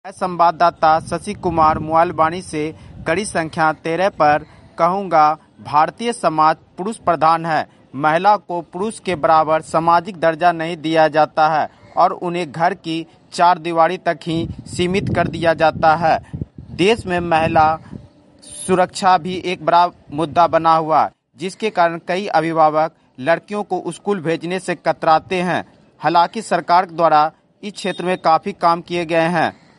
मैं संवाददाता शशि कुमार मुआलवानी से कड़ी संख्या 13 पर कहूंगा, भारतीय समाज पुरुष प्रधान है। महिला को पुरुष के बराबर सामाजिक दर्जा नहीं दिया जाता है और उन्हें घर की चार दीवारी तक ही सीमित कर दिया जाता है। देश में महिला सुरक्षा भी एक बड़ा मुद्दा बना हुआ है, जिसके कारण कई अभिभावक लड़कियों को स्कूल भेजने से कतराते हैं। हालांकि सरकार द्वारा इस क्षेत्र में काफी काम किए गए हैं